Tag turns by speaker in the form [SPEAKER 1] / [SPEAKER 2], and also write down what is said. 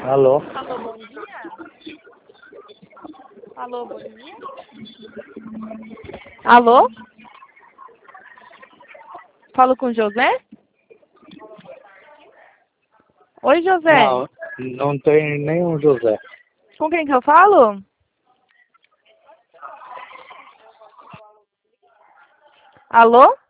[SPEAKER 1] Alô?
[SPEAKER 2] Alô, bom dia. Alô, bom dia. Alô? Falo com o José? Oi, José.
[SPEAKER 1] Não, não tem nenhum José.
[SPEAKER 2] Com quem que eu falo? Alô?